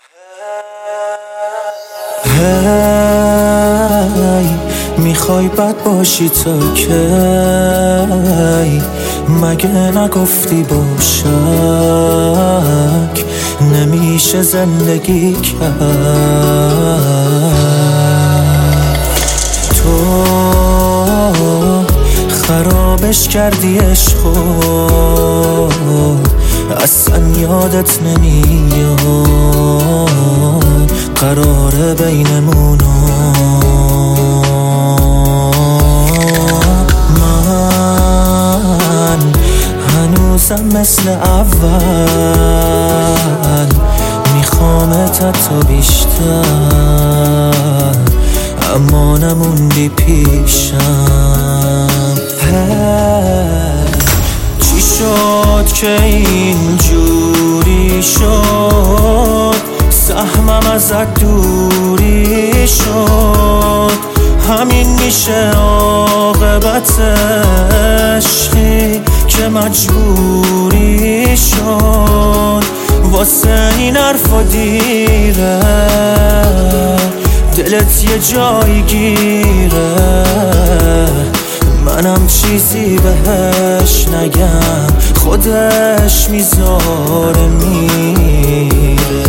هی میخوای بد باشی تا کی؟ مگه نگفتی با شک نمیشه زندگی کرد؟ تو خرابش کردی عشقو، اصلا یادت نمیاد قراره بینمونو. من هنوزم مثل اول میخوامت حتی بیشتر، اما نموندی پیشم. چی شد که اینجوری شد؟ سهمم ازت دوری شد، همین میشه عاقبت عشقی که مجبوری شد. واسه این حرفا دیره، دلت یه جایی گیره، منم چیزی بهش نگم خودش میذاره میره.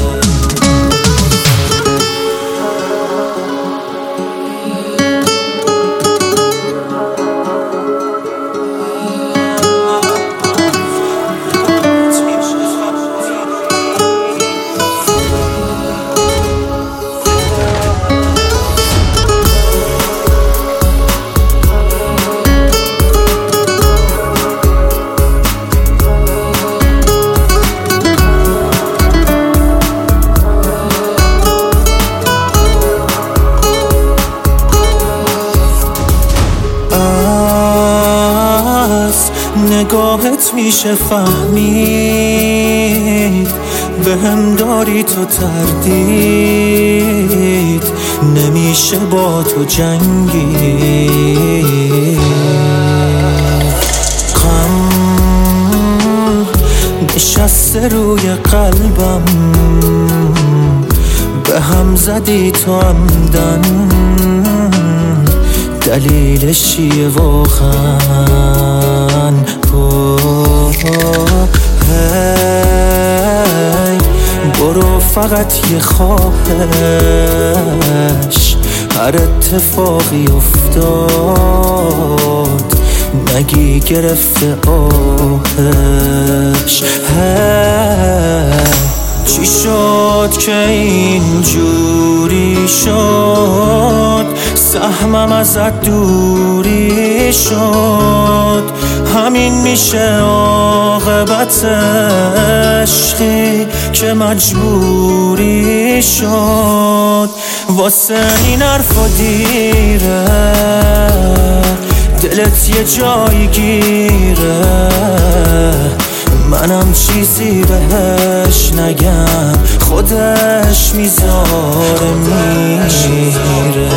نگاهت میشه فهمید بهم داری تو تردید، نمیشه با تو جنگید. غم نشسته روی قلبم، به هم زدی تو عمدن، دلیلش چیه واقعا؟ هی برو فقط یه خواهش، هر اتفاقی افتاد نگی گرفته آهش. چی شد که اینجوری شد؟ سهمم ازت دوری شد، همین میشه عاقبت عشقی که مجبوری شد. واسه این حرفا دیره، دلت یه جایی گیره، منم چیزی بهش نگم خودش میذاره میره.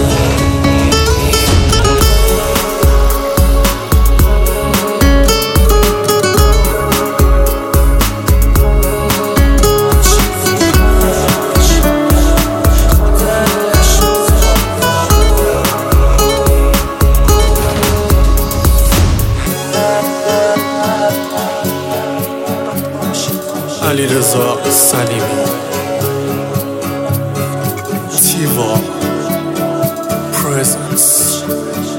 علیرضا سلیمی، تیوا پرزنس.